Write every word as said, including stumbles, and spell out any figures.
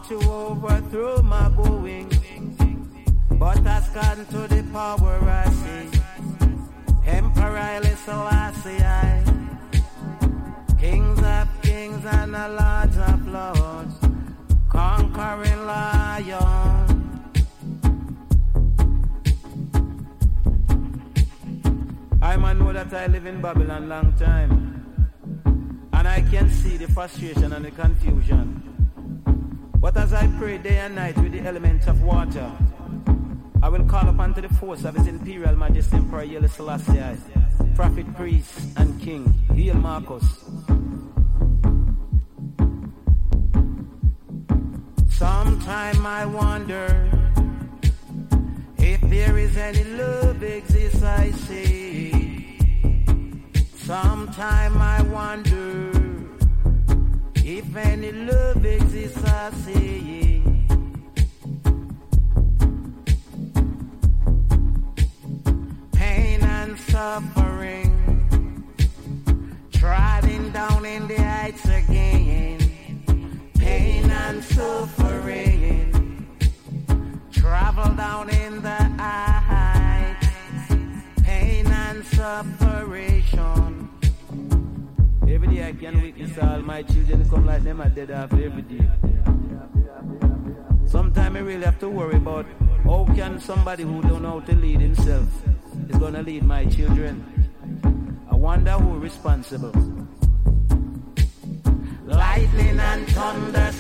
to overthrow my going, but has gone to the power I see. Emperor Haile Selassie I, kings of kings and the lords of lords, conquering lion. I man know that I live in Babylon long time, and I can see the frustration and the confusion. But as I pray day and night with the elements of water, I will call upon to the force of His Imperial Majesty Emperor Haile Selassie, Prophet, Priest, and King, Hail Marcus. Sometime I wonder if there is any love exists, I say. Sometime I wonder if any love exists, I say. Pain and suffering, trodden down in the heights again. Pain and suffering, travel down in the heights. Pain and separation. Every day I can witness all my children come like them are dead off every day. Sometimes I really have to worry about how can somebody who don't know how to lead himself is going to lead my children. I wonder who is responsible. Lightning and thunder